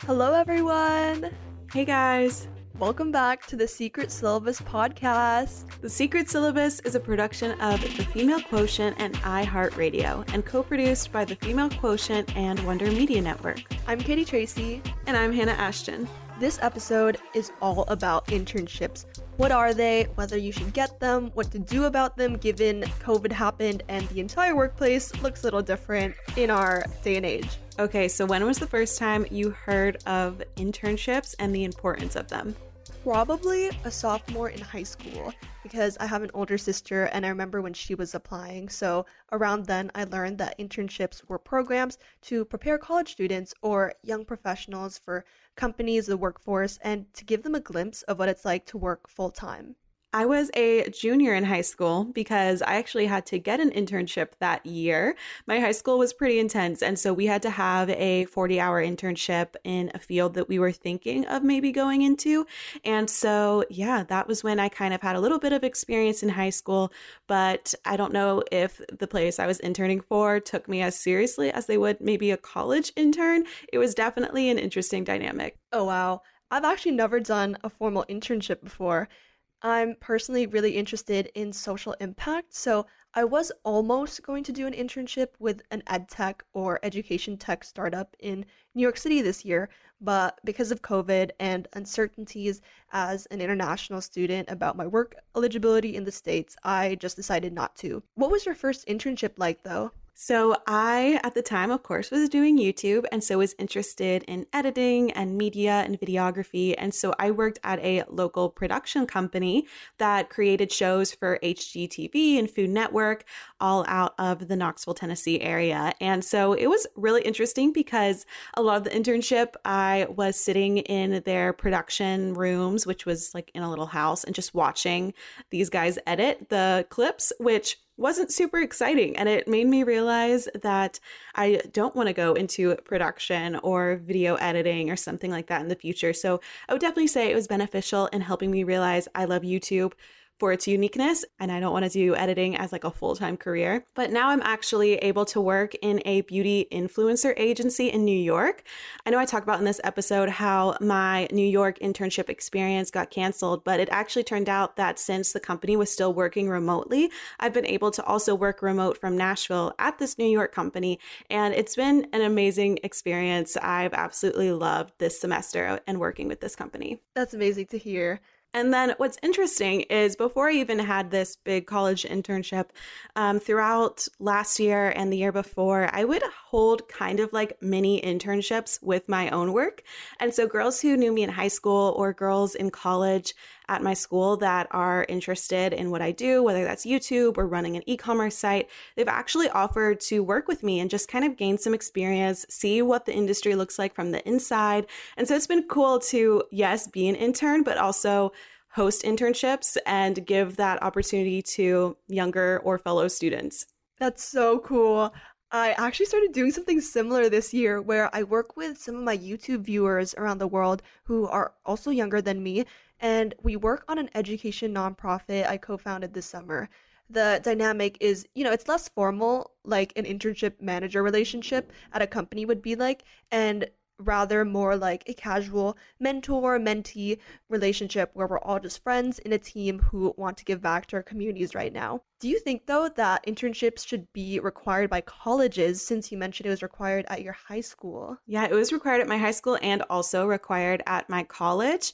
Hello, everyone. Hey guys! Welcome back to the Secret Syllabus podcast. The Secret Syllabus is a production of The Female Quotient and iHeartRadio and co-produced by The Female Quotient and Wonder Media Network. I'm Katie Tracy. And I'm Hannah Ashton. This episode is all about internships. What are they, whether you should get them, what to do about them given COVID happened and the entire workplace looks a little different in our day and age. Okay, so when was the first time you heard of internships and the importance of them? Probably a sophomore in high school because I have an older sister and I remember when she was applying. So around then I learned that internships were programs to prepare college students or young professionals for companies, the workforce, and to give them a glimpse of what it's like to work full time. I was a junior in high school because I actually had to get an internship that year. My high school was pretty intense, and so we had to have a 40-hour internship in a field that we were thinking of maybe going into. And so, yeah, that was when I kind of had a little bit of experience in high school, but I don't know if the place I was interning for took me as seriously as they would maybe a college intern. It was definitely an interesting dynamic. Oh, wow. I've actually never done a formal internship before. I'm personally really interested in social impact, so I was almost going to do an internship with an ed tech or education tech startup in New York City this year, but because of COVID and uncertainties as an international student about my work eligibility in the States, I just decided not to. What was your first internship like, though? So I, at the time, of course, was doing YouTube and so was interested in editing and media and videography. And so I worked at a local production company that created shows for HGTV and Food Network all out of the Knoxville, Tennessee area. And so it was really interesting because a lot of the internship, I was sitting in their production rooms, which was like in a little house, and just watching these guys edit the clips, which wasn't super exciting. And it made me realize that I don't want to go into production or video editing or something like that in the future. So I would definitely say it was beneficial in helping me realize I love YouTube for its uniqueness, and I don't want to do editing as like a full-time career. But now I'm actually able to work in a beauty influencer agency in New York. I know I talked about in this episode how my New York internship experience got canceled, but it actually turned out that since the company was still working remotely, I've been able to also work remote from Nashville at this New York company, and it's been an amazing experience. I've absolutely loved this semester and working with this company. That's amazing to hear. And then what's interesting is before I even had this big college internship, throughout last year and the year before, I would hold kind of like mini internships with my own work. And so girls who knew me in high school or girls in college at my school that are interested in what I do, whether that's YouTube or running an e-commerce site, they've actually offered to work with me and just kind of gain some experience, see what the industry looks like from the inside. And so it's been cool to, yes, be an intern, but also host internships and give that opportunity to younger or fellow students. That's so cool. I actually started doing something similar this year where I work with some of my YouTube viewers around the world who are also younger than me, and we work on an education nonprofit I co-founded this summer. The dynamic is, it's less formal, like an internship manager relationship at a company would be like, and rather more like a casual mentor-mentee relationship where we're all just friends in a team who want to give back to our communities right now. Do you think, though, that internships should be required by colleges, since you mentioned it was required at your high school? Yeah, it was required at my high school and also required at my college.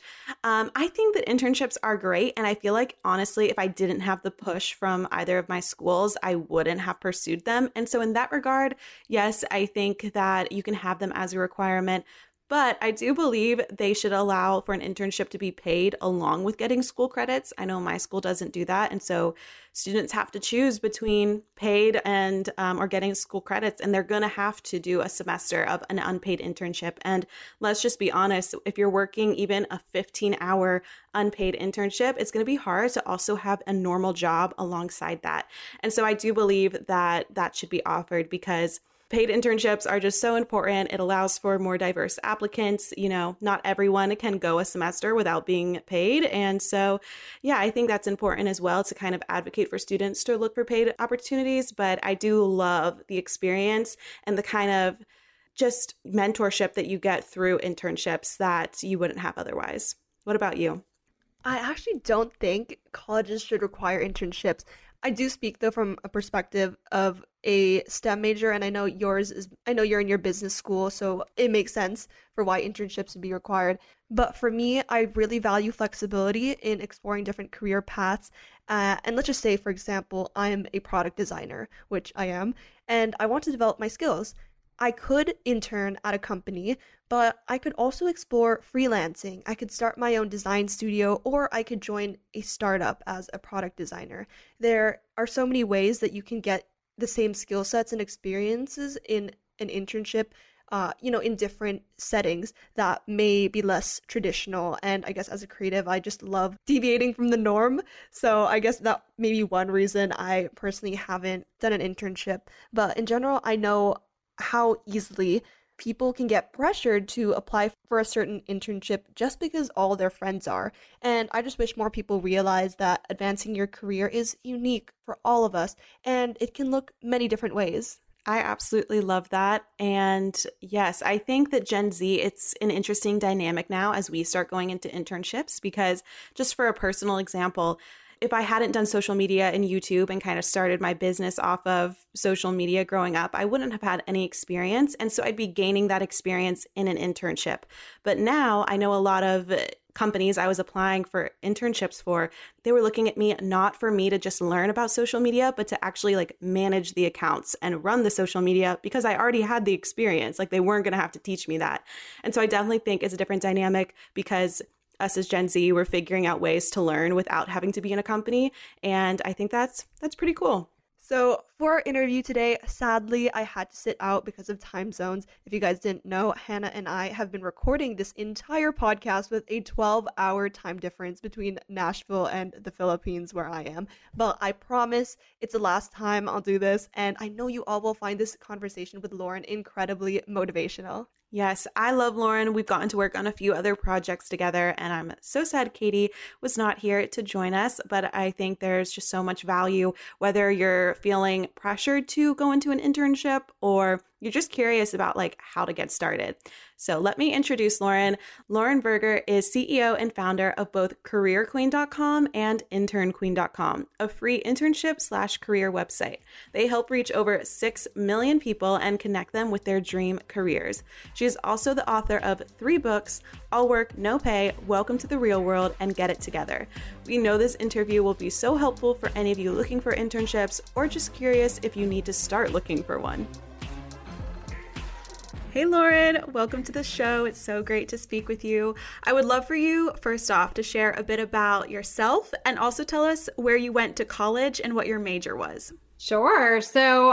I think that internships are great. And I feel like, honestly, if I didn't have the push from either of my schools, I wouldn't have pursued them. And so in that regard, yes, I think that you can have them as a requirement. But I do believe they should allow for an internship to be paid along with getting school credits. I know my school doesn't do that. And so students have to choose between paid and or getting school credits. And they're going to have to do a semester of an unpaid internship. And let's just be honest, if you're working even a 15-hour unpaid internship, it's going to be hard to also have a normal job alongside that. And so I do believe that that should be offered because paid internships are just so important. It allows for more diverse applicants. Not everyone can go a semester without being paid. And so, yeah, I think that's important as well to kind of advocate for students to look for paid opportunities. But I do love the experience and the kind of just mentorship that you get through internships that you wouldn't have otherwise. What about you? I actually don't think colleges should require internships. I do speak though from a perspective of a STEM major, and I know you're in your business school, so it makes sense for why internships would be required. But for me, I really value flexibility in exploring different career paths. And let's just say, for example, I'm a product designer, which I am, and I want to develop my skills. I could intern at a company, but I could also explore freelancing. I could start my own design studio, or I could join a startup as a product designer. There are so many ways that you can get the same skill sets and experiences in an internship, in different settings that may be less traditional. And I guess as a creative, I just love deviating from the norm. So I guess that may be one reason I personally haven't done an internship. But in general, I know how easily people can get pressured to apply for a certain internship just because all their friends are. And I just wish more people realize that advancing your career is unique for all of us, and it can look many different ways. I absolutely love that. And yes, I think that Gen Z, it's an interesting dynamic now as we start going into internships, because just for a personal example, if I hadn't done social media and YouTube and kind of started my business off of social media growing up, I wouldn't have had any experience. And so I'd be gaining that experience in an internship. But now I know a lot of companies I was applying for internships for, they were looking at me not for me to just learn about social media, but to actually like manage the accounts and run the social media, because I already had the experience. Like they weren't going to have to teach me that. And so I definitely think it's a different dynamic, because us as Gen Z, we're figuring out ways to learn without having to be in a company. And I think that's pretty cool. So for our interview today, sadly, I had to sit out because of time zones. If you guys didn't know, Hannah and I have been recording this entire podcast with a 12-hour time difference between Nashville and the Philippines, where I am. But I promise it's the last time I'll do this, and I know you all will find this conversation with Lauren incredibly motivational. Yes, I love Lauren. We've gotten to work on a few other projects together, and I'm so sad Katie was not here to join us. But I think there's just so much value, whether you're feeling pressured to go into an internship or you're just curious about like how to get started. So let me introduce Lauren. Lauren Berger is CEO and founder of both CareerQueen.com and InternQueen.com, a free internship/career website. They help reach over 6 million people and connect them with their dream careers. She is also the author of 3 books, All Work, No Pay, Welcome to the Real World, and Get It Together. We know this interview will be so helpful for any of you looking for internships or just curious if you need to start looking for one. Hey Lauren, welcome to the show. It's so great to speak with you. I would love for you, first off, to share a bit about yourself and also tell us where you went to college and what your major was. Sure. So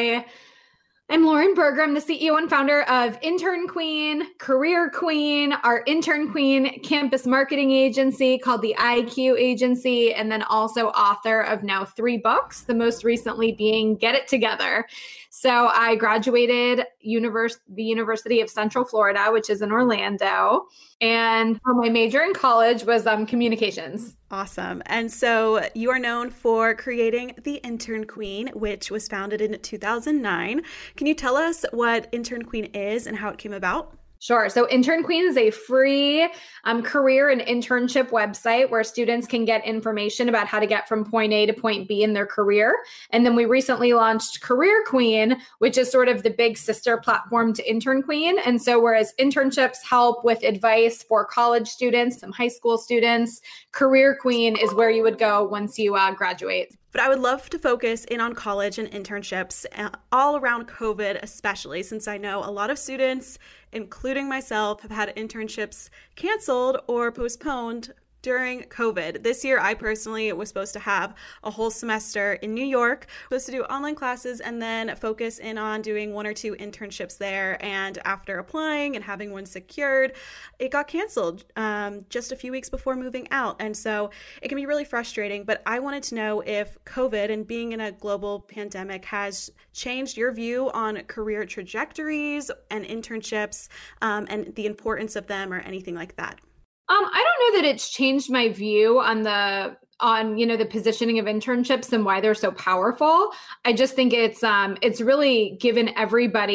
I'm Lauren Berger. I'm the CEO and founder of Intern Queen, Career Queen, our Intern Queen campus marketing agency called the IQ Agency, and then also author of now 3 books, the most recently being Get It Together. So I graduated the University of Central Florida, which is in Orlando. And my major in college was communications. Awesome. And so you are known for creating the Intern Queen, which was founded in 2009. Can you tell us what Intern Queen is and how it came about? Sure. So Intern Queen is a free career and internship website where students can get information about how to get from point A to point B in their career. And then we recently launched Career Queen, which is sort of the big sister platform to Intern Queen. And so whereas internships help with advice for college students, some high school students, Career Queen is where you would go once you graduate. But I would love to focus in on college and internships all around COVID, especially since I know a lot of students, including myself, have had internships canceled or postponed during COVID. This year, I personally was supposed to have a whole semester in New York, supposed to do online classes and then focus in on doing 1 or 2 internships there. And after applying and having one secured, it got canceled just a few weeks before moving out. And so it can be really frustrating, but I wanted to know if COVID and being in a global pandemic has changed your view on career trajectories and internships and the importance of them or anything like that. I don't know that it's changed my view on the positioning of internships and why they're so powerful. I just think it's really given everybody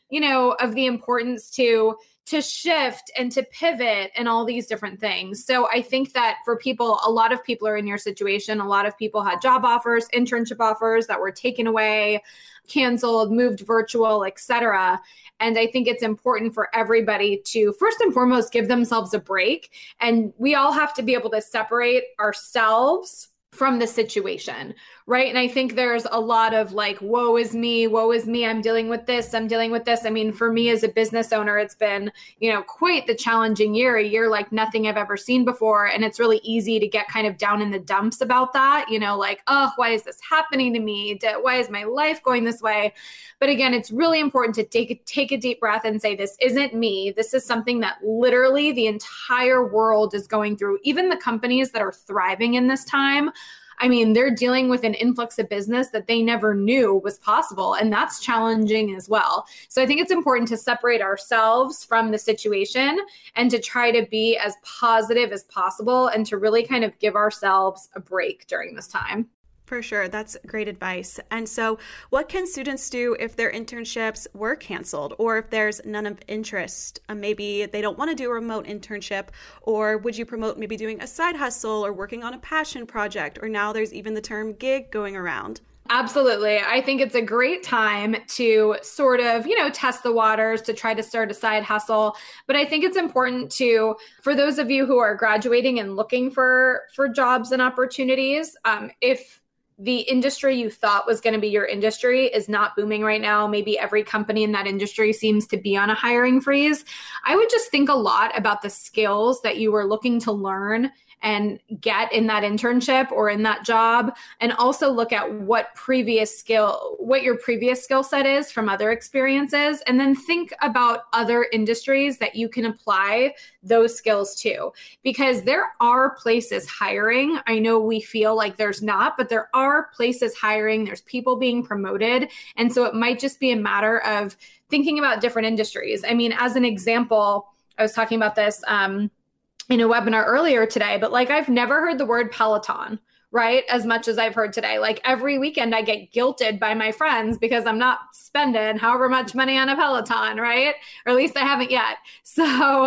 of the importance to shift and to pivot and all these different things. So I think that for people, a lot of people are in your situation. A lot of people had job offers, internship offers that were taken away, canceled, moved virtual, etc. And I think it's important for everybody to first and foremost give themselves a break. And we all have to be able to separate ourselves from the situation, right? And I think there's a lot of like, woe is me, I'm dealing with this. I mean, for me as a business owner, it's been, quite the challenging year, a year like nothing I've ever seen before. And it's really easy to get kind of down in the dumps about that, like, oh, why is this happening to me? Why is my life going this way? But again, it's really important to take a deep breath and say, this isn't me. This is something that literally the entire world is going through. Even the companies that are thriving in this time, I mean, they're dealing with an influx of business that they never knew was possible. And that's challenging as well. So I think it's important to separate ourselves from the situation and to try to be as positive as possible and to really kind of give ourselves a break during this time. For sure. That's great advice. And so what can students do if their internships were canceled or if there's none of interest? Maybe they don't want to do a remote internship, or would you promote maybe doing a side hustle or working on a passion project? Or now there's even the term gig going around. Absolutely. I think it's a great time to sort of, test the waters, to try to start a side hustle. But I think it's important for those of you who are graduating and looking for jobs and opportunities, if the industry you thought was going to be your industry is not booming right now, maybe every company in that industry seems to be on a hiring freeze, I would just think a lot about the skills that you were looking to learn and get in that internship or in that job, and also look at what your previous skill set is from other experiences, and then think about other industries that you can apply those skills to, because there are places hiring. I know we feel like there's not, but there are places hiring. There's people being promoted. And so it might just be a matter of thinking about different industries. I mean, as an example, I was talking about this in a webinar earlier today, but like I've never heard the word Peloton, right? As much as I've heard today. Like every weekend I get guilted by my friends because I'm not spending however much money on a Peloton, right? Or at least I haven't yet. So,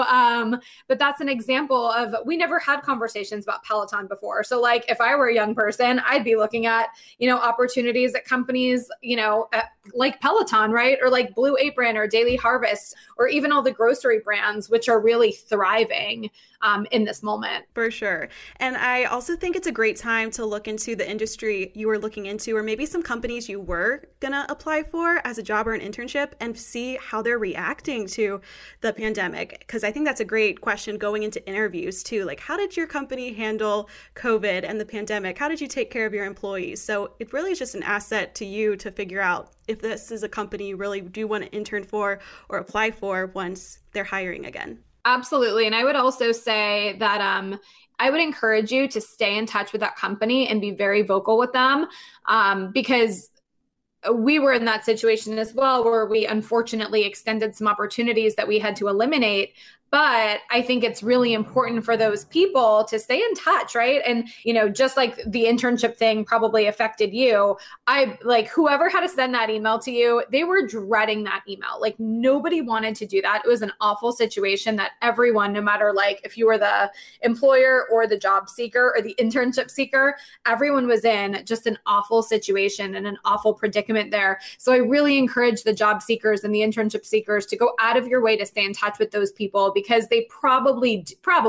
but that's an example of, we never had conversations about Peloton before. So like if I were a young person, I'd be looking at, opportunities at companies, like Peloton, right? Or like Blue Apron or Daily Harvest, or even all the grocery brands, which are really thriving in this moment. For sure. And I also think it's a great time to look into the industry you were looking into, or maybe some companies you were going to apply for as a job or an internship, and see how they're reacting to the pandemic. Because I think that's a great question going into interviews too. Like, how did your company handle COVID and the pandemic? How did you take care of your employees? So it really is just an asset to you to figure out if this is a company you really do want to intern for or apply for once they're hiring again. Absolutely. And I would also say that I would encourage you to stay in touch with that company and be very vocal with them, because we were in that situation as well, where we unfortunately extended some opportunities that we had to eliminate. But I think it's really important for those people to stay in touch, right? And, just like the internship thing probably affected you, whoever had to send that email to you, they were dreading that email. Like nobody wanted to do that. It was an awful situation that everyone, no matter like if you were the employer or the job seeker or the internship seeker, everyone was in just an awful situation and an awful predicament there. So I really encourage the job seekers and the internship seekers to go out of your way to stay in touch with those people, because they probably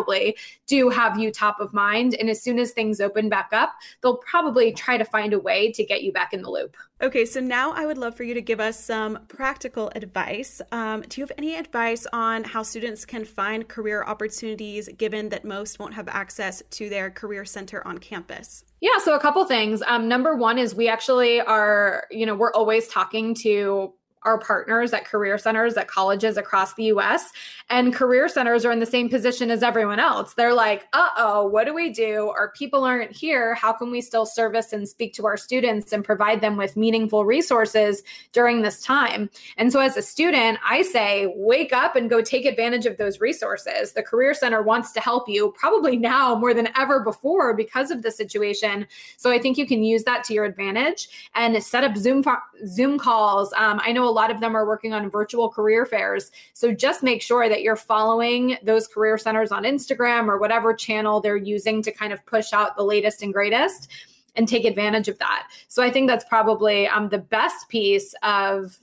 do have you top of mind. And as soon as things open back up, they'll probably try to find a way to get you back in the loop. Okay, so now I would love for you to give us some practical advice. Do you have any advice on how students can find career opportunities, given that most won't have access to their career center on campus? Yeah, so a couple things. Number one is we actually are, we're always talking to our partners at career centers at colleges across the US, and career centers are in the same position as everyone else. They're like, what do we do? Our people aren't here. How can we still service and speak to our students and provide them with meaningful resources during this time? And so as a student, I say, wake up and go take advantage of those resources. The Career Center wants to help you probably now more than ever before because of the situation. So I think you can use that to your advantage and set up Zoom calls. I know a a lot of them are working on virtual career fairs. So just make sure that you're following those career centers on Instagram or whatever channel they're using to kind of push out the latest and greatest and take advantage of that. So I think that's probably the best piece of,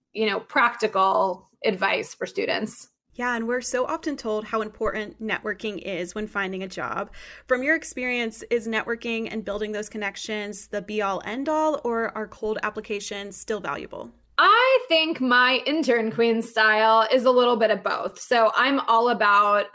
practical advice for students. Yeah, and we're so often told how important networking is when finding a job. From your experience, is networking and building those connections the be-all, end-all, or are cold applications still valuable? I think my intern queen style is a little bit of both. So I'm all about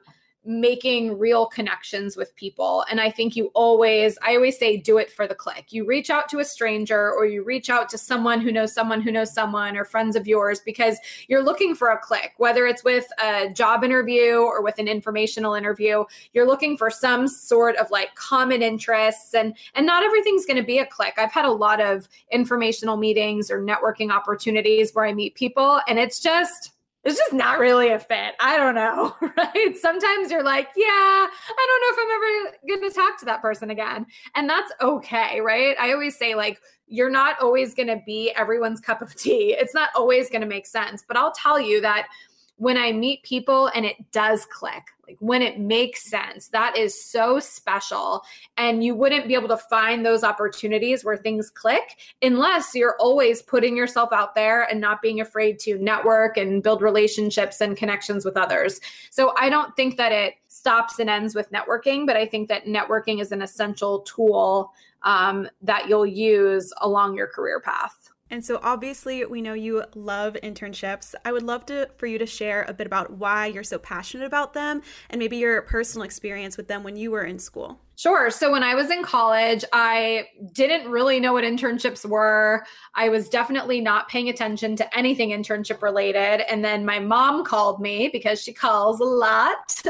making real connections with people. And I think I always say, do it for the click. You reach out to a stranger, or you reach out to someone who knows someone who knows someone, or friends of yours, because you're looking for a click, whether it's with a job interview or with an informational interview. You're looking for some sort of like common interests, and not everything's going to be a click. I've had a lot of informational meetings or networking opportunities where I meet people and it's just not really a fit. I don't know, right? Sometimes you're like, yeah, I don't know if I'm ever going to talk to that person again. And that's okay, right? I always say, like, you're not always going to be everyone's cup of tea. It's not always going to make sense. But I'll tell you that when I meet people and it does click, like when it makes sense, that is so special. And you wouldn't be able to find those opportunities where things click unless you're always putting yourself out there and not being afraid to network and build relationships and connections with others. So I don't think that it stops and ends with networking, but I think that networking is an essential tool that you'll use along your career path. And so obviously we know you love internships. I would love for you to share a bit about why you're so passionate about them and maybe your personal experience with them when you were in school. Sure. So when I was in college, I didn't really know what internships were. I was definitely not paying attention to anything internship related. And then my mom called me because she calls a lot.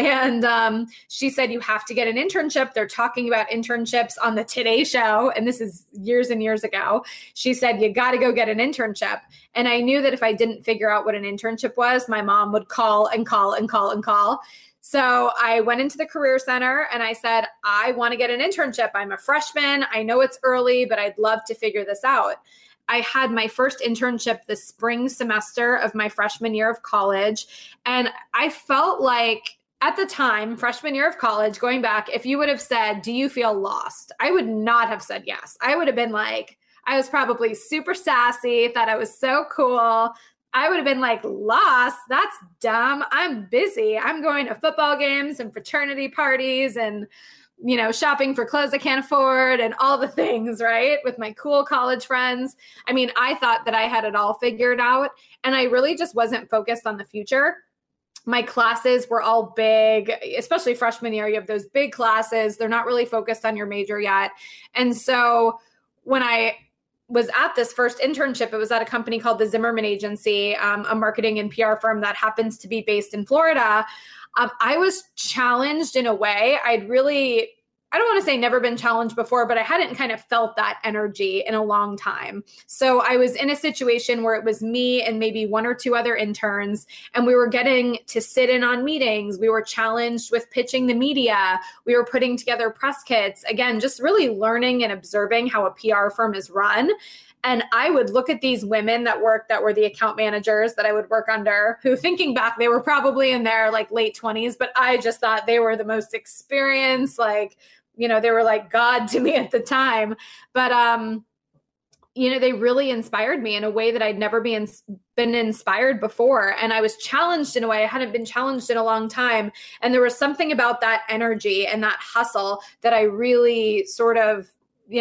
And she said, you have to get an internship. They're talking about internships on the Today Show. And this is years and years ago. She said, you got to go get an internship. And I knew that if I didn't figure out what an internship was, my mom would call and call and call and call. So I went into the Career Center and I said, I want to get an internship. I'm a freshman. I know it's early, but I'd love to figure this out. I had my first internship the spring semester of my freshman year of college. And I felt like at the time, freshman year of college, going back, if you would have said, do you feel lost? I would not have said yes. I would have been like, I was probably super sassy, thought I was so cool. I would have been like, lost? That's dumb. I'm busy. I'm going to football games and fraternity parties and, shopping for clothes I can't afford and all the things, right? With my cool college friends. I mean, I thought that I had it all figured out and I really just wasn't focused on the future. My classes were all big, especially freshman year. You have those big classes. They're not really focused on your major yet. And so when I was at this first internship, it was at a company called the Zimmerman Agency, a marketing and PR firm that happens to be based in Florida. I was challenged in a way I don't want to say never been challenged before, but I hadn't kind of felt that energy in a long time. So I was in a situation where it was me and maybe one or two other interns, and we were getting to sit in on meetings. We were challenged with pitching the media. We were putting together press kits. Again, just really learning and observing how a PR firm is run. And I would look at these women that were the account managers that I would work under, who thinking back, they were probably in their like late 20s, but I just thought they were the most experienced, they were like God to me at the time. But, they really inspired me in a way that I'd never been inspired before. And I was challenged in a way I hadn't been challenged in a long time. And there was something about that energy and that hustle that I really sort of,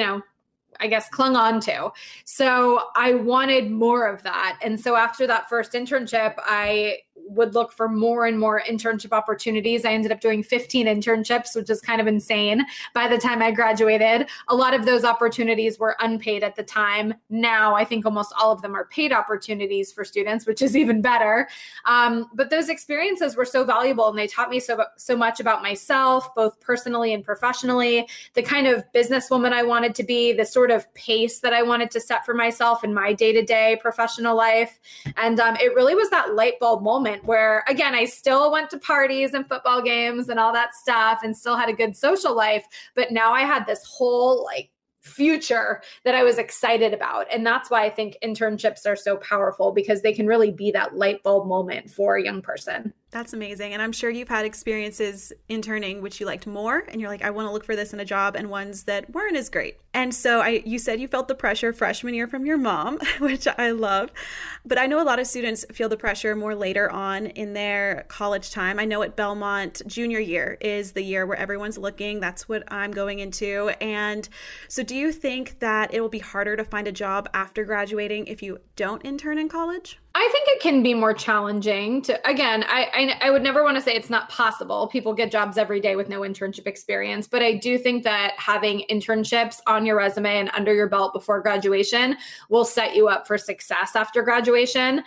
clung on to. So I wanted more of that. And so after that first internship, I would look for more and more internship opportunities. I ended up doing 15 internships, which is kind of insane by the time I graduated. A lot of those opportunities were unpaid at the time. Now I think almost all of them are paid opportunities for students, which is even better. But those experiences were so valuable and they taught me so much about myself, both personally and professionally, the kind of businesswoman I wanted to be, the sort of pace that I wanted to set for myself in my day-to-day professional life. And it really was that light bulb moment where, again, I still went to parties and football games and all that stuff and still had a good social life. But now I had this whole future that I was excited about. And that's why I think internships are so powerful, because they can really be that light bulb moment for a young person. That's amazing. And I'm sure you've had experiences interning which you liked more, and you're like, I want to look for this in a job, and ones that weren't as great. And so you said you felt the pressure freshman year from your mom, which I love. But I know a lot of students feel the pressure more later on in their college time. I know at Belmont, junior year is the year where everyone's looking. That's what I'm going into. And so do you think that it will be harder to find a job after graduating if you don't intern in college? I think it can be more challenging to, again, I would never want to say it's not possible. People get jobs every day with no internship experience, but I do think that having internships on your resume and under your belt before graduation will set you up for success after graduation.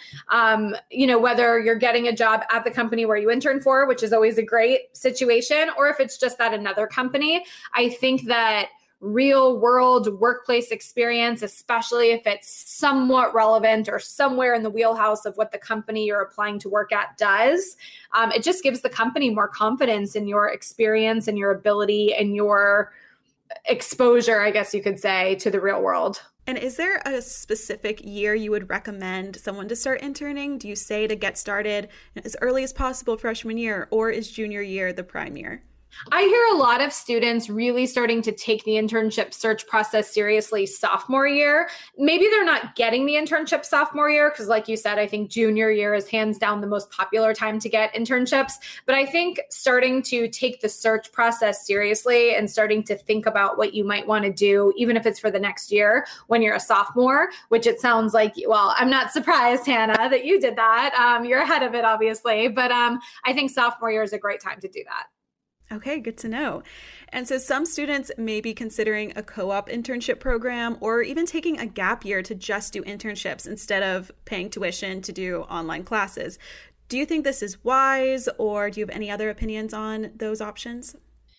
Whether you're getting a job at the company where you intern for, which is always a great situation, or if it's just at another company, I think that real world workplace experience, especially if it's somewhat relevant or somewhere in the wheelhouse of what the company you're applying to work at does, it just gives the company more confidence in your experience and your ability and your exposure, I guess you could say, to the real world. And is there a specific year you would recommend someone to start interning? Do you say to get started as early as possible freshman year, or is junior year the prime year? I hear a lot of students really starting to take the internship search process seriously sophomore year. Maybe they're not getting the internship sophomore year because, like you said, I think junior year is hands down the most popular time to get internships. But I think starting to take the search process seriously and starting to think about what you might want to do, even if it's for the next year when you're a sophomore, which it sounds like, well, I'm not surprised, Hannah, that you did that. You're ahead of it, obviously. But I think sophomore year is a great time to do that. Okay, good to know. And so some students may be considering a co-op internship program or even taking a gap year to just do internships instead of paying tuition to do online classes. Do you think this is wise, or do you have any other opinions on those options?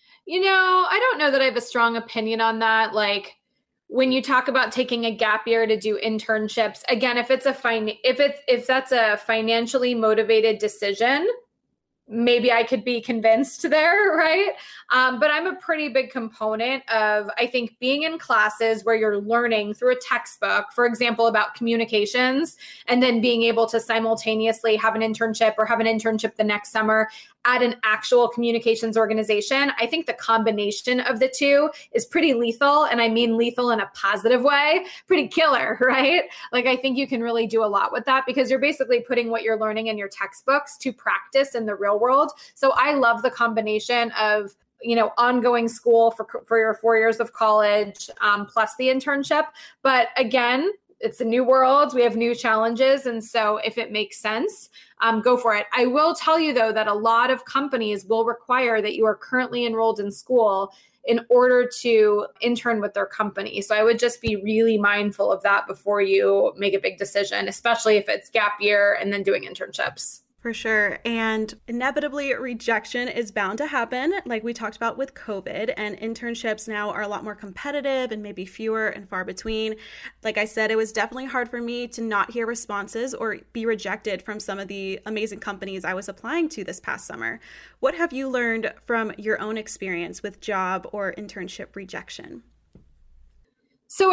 I don't know that I have a strong opinion on that. Like, when you talk about taking a gap year to do internships, again, if that's a financially motivated decision, maybe I could be convinced there, right? But I'm a pretty big component of, I think, being in classes where you're learning through a textbook, for example, about communications, and then being able to simultaneously have an internship or have an internship the next summer at an actual communications organization. I think the combination of the two is pretty lethal. And I mean lethal in a positive way, pretty killer, right? Like, I think you can really do a lot with that because you're basically putting what you're learning in your textbooks to practice in the real world. So I love the combination of ongoing school for your 4 years of college, plus the internship. But again, it's a new world. We have new challenges. And so if it makes sense, go for it. I will tell you, though, that a lot of companies will require that you are currently enrolled in school in order to intern with their company. So I would just be really mindful of that before you make a big decision, especially if it's gap year and then doing internships. For sure. And inevitably, rejection is bound to happen, like we talked about with COVID, and internships now are a lot more competitive and maybe fewer and far between. Like I said, it was definitely hard for me to not hear responses or be rejected from some of the amazing companies I was applying to this past summer. What have you learned from your own experience with job or internship rejection? So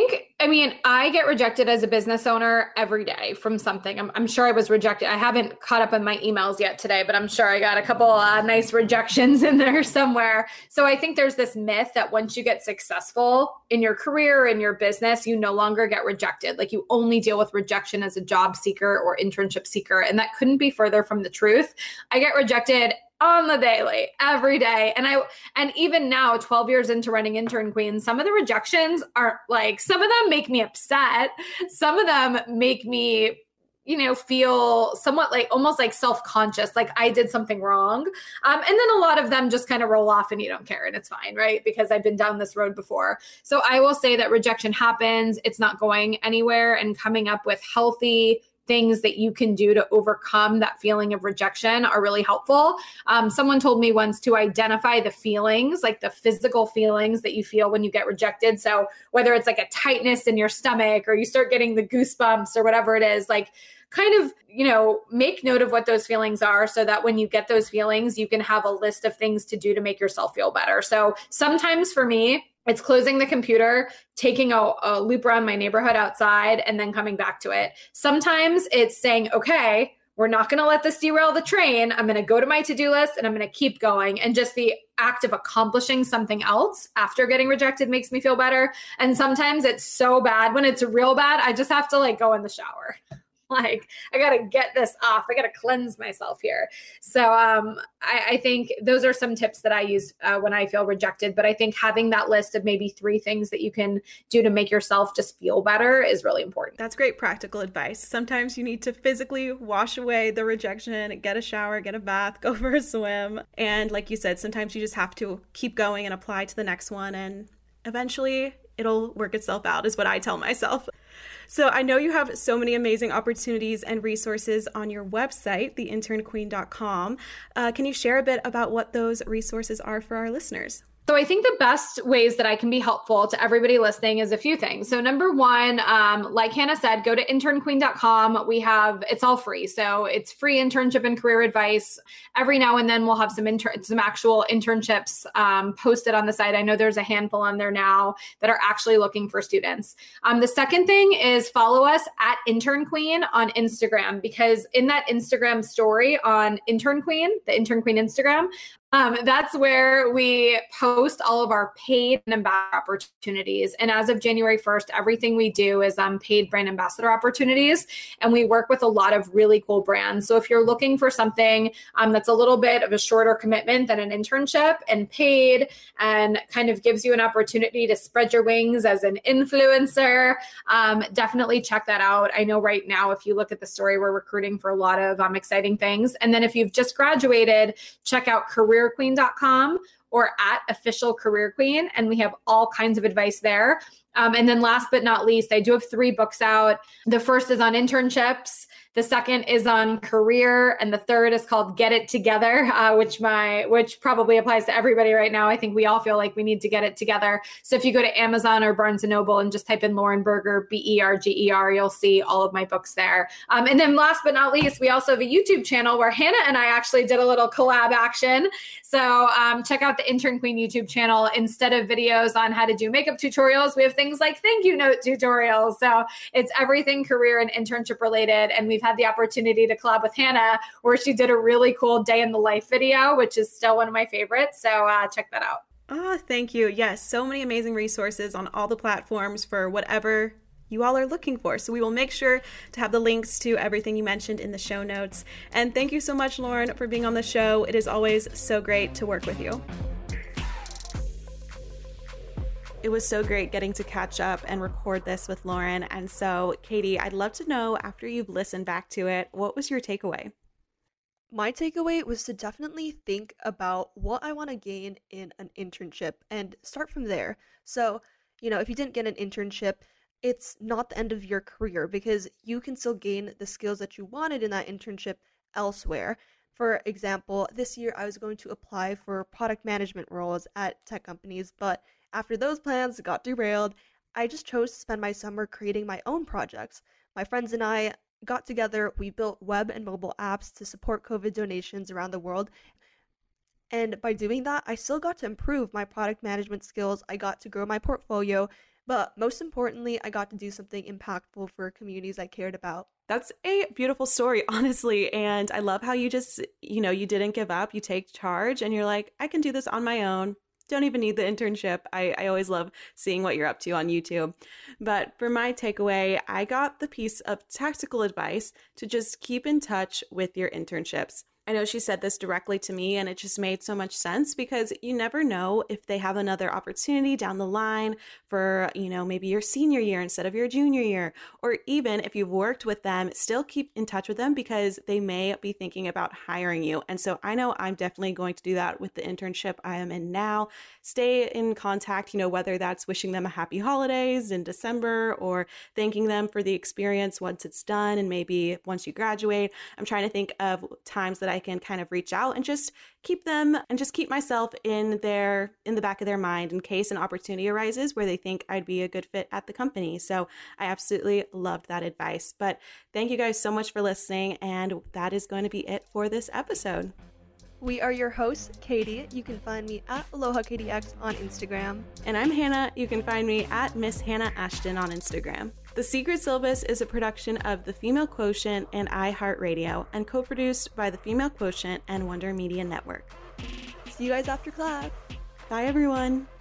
I get rejected as a business owner every day from something. I'm sure I was rejected. I haven't caught up on my emails yet today, but I'm sure I got a couple nice rejections in there somewhere. So I think there's this myth that once you get successful in your career, in your business, you no longer get rejected. Like, you only deal with rejection as a job seeker or internship seeker. And that couldn't be further from the truth. I get rejected on the daily, every day. And even now, 12 years into running Intern Queen, some of the rejections aren't like, some of them make me upset. Some of them make me, feel somewhat like almost like self-conscious, like I did something wrong. And then a lot of them just kind of roll off and you don't care and it's fine, right? Because I've been down this road before. So I will say that rejection happens. It's not going anywhere, and coming up with healthy things that you can do to overcome that feeling of rejection are really helpful. Someone told me once to identify the feelings, like the physical feelings that you feel when you get rejected. So whether it's like a tightness in your stomach or you start getting the goosebumps or whatever it is, like kind of, make note of what those feelings are so that when you get those feelings, you can have a list of things to do to make yourself feel better. So sometimes for me, It's closing the computer, taking a loop around my neighborhood outside, and then coming back to it. Sometimes it's saying, okay, we're not going to let this derail the train. I'm going to go to my to-do list and I'm going to keep going. And just the act of accomplishing something else after getting rejected makes me feel better. And sometimes it's so bad. When it's real bad, I just have to like go in the shower. Like, I got to get this off. I got to cleanse myself here. So I think those are some tips that I use when I feel rejected. But I think having that list of maybe 3 things that you can do to make yourself just feel better is really important. That's great practical advice. Sometimes you need to physically wash away the rejection, get a shower, get a bath, go for a swim. And like you said, sometimes you just have to keep going and apply to the next one. And eventually it'll work itself out, is what I tell myself. So I know you have so many amazing opportunities and resources on your website, theinternqueen.com. Can you share a bit about what those resources are for our listeners? So I think the best ways that I can be helpful to everybody listening is a few things. So number one, like Hannah said, go to internqueen.com. It's all free. So it's free internship and career advice. Every now and then we'll have some actual internships posted on the site. I know there's a handful on there now that are actually looking for students. The second thing is follow us at Intern Queen on Instagram, because in that Instagram story on Intern Queen, the Intern Queen Instagram, that's where we post all of our paid and ambassador opportunities. And as of January 1st, everything we do is paid brand ambassador opportunities. And we work with a lot of really cool brands. So if you're looking for something that's a little bit of a shorter commitment than an internship and paid and kind of gives you an opportunity to spread your wings as an influencer, definitely check that out. I know right now, if you look at the story, we're recruiting for a lot of exciting things. And then if you've just graduated, check out careerqueen.com or at official career queen. And we have all kinds of advice there. And then last but not least, I do have 3 books out. The first is on internships. The second is on career. And the third is called Get It Together, which probably applies to everybody right now. I think we all feel like we need to get it together. So if you go to Amazon or Barnes & Noble and just type in Lauren Berger, Berger, you'll see all of my books there. And then last but not least, we also have a YouTube channel where Hannah and I actually did a little collab action. So check out the Intern Queen YouTube channel. Instead of videos on how to do makeup tutorials, we have things like thank you note tutorials. So it's everything career and internship related. And we've had the opportunity to collab with Hannah where she did a really cool day in the life video, which is still one of my favorites. So check that out. Oh, thank you. Yes, so many amazing resources on all the platforms for whatever you all are looking for. So we will make sure to have the links to everything you mentioned in the show notes. And thank you so much, Lauren, for being on the show. It is always so great to work with you. It was so great getting to catch up and record this with Lauren. And so, Katie, I'd love to know, after you've listened back to it, what was your takeaway? My takeaway was to definitely think about what I want to gain in an internship and start from there. So, if you didn't get an internship, it's not the end of your career because you can still gain the skills that you wanted in that internship elsewhere. For example, this year I was going to apply for product management roles at tech companies, but after those plans got derailed, I just chose to spend my summer creating my own projects. My friends and I got together, we built web and mobile apps to support COVID donations around the world. And by doing that, I still got to improve my product management skills, I got to grow my portfolio, but most importantly, I got to do something impactful for communities I cared about. That's a beautiful story, honestly. And I love how you just, you didn't give up, you take charge and you're like, I can do this on my own. Don't even need the internship. I always love seeing what you're up to on YouTube. But for my takeaway, I got the piece of tactical advice to just keep in touch with your internships. I know she said this directly to me and it just made so much sense because you never know if they have another opportunity down the line for, maybe your senior year instead of your junior year, or even if you've worked with them, still keep in touch with them because they may be thinking about hiring you. And so I know I'm definitely going to do that with the internship I am in now. Stay in contact, whether that's wishing them a happy holidays in December or thanking them for the experience once it's done and maybe once you graduate. I'm trying to think of times that I can kind of reach out and just keep them and just keep myself in the back of their mind in case an opportunity arises where they think I'd be a good fit at the company. So I absolutely loved that advice. But thank you guys so much for listening. And that is going to be it for this episode. We are your hosts, Katie. You can find me at AlohaKatieX on Instagram. And I'm Hannah. You can find me at Miss Hannah Ashton on Instagram. The Secret Syllabus is a production of The Female Quotient and iHeartRadio and co-produced by The Female Quotient and Wonder Media Network. See you guys after class. Bye, everyone.